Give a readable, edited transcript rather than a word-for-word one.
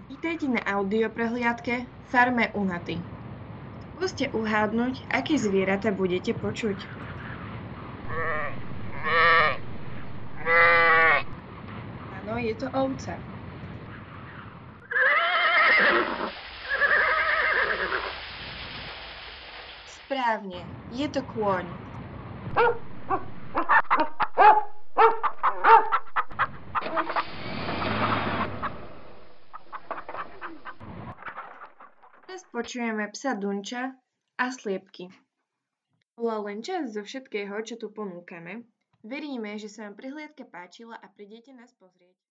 Vítajte na audioprehliadke Farme Unaty. Skúste uhádnuť, aké zvieratá budete počuť. Áno, je to ovca. Správne, je to kôň. Teraz počujeme psa Dunča a sliepky. Bola len časť zo všetkého, čo tu ponúkame. Veríme, že sa vám prehliadka páčila a prídete nás pozrieť.